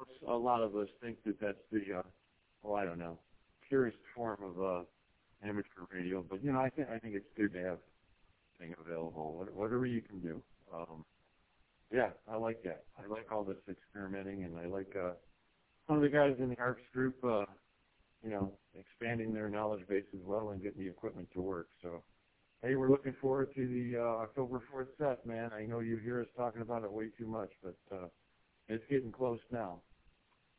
a lot of us think that that's the, I don't know, purest form of amateur radio. But I think it's good to have thing available. Whatever you can do. Yeah, I like that. I like all this experimenting, and I like some of the guys in the ARPS group, expanding their knowledge base as well and getting the equipment to work. So, hey, we're looking forward to the October 4th set, man. I know you hear us talking about it way too much, but it's getting close now.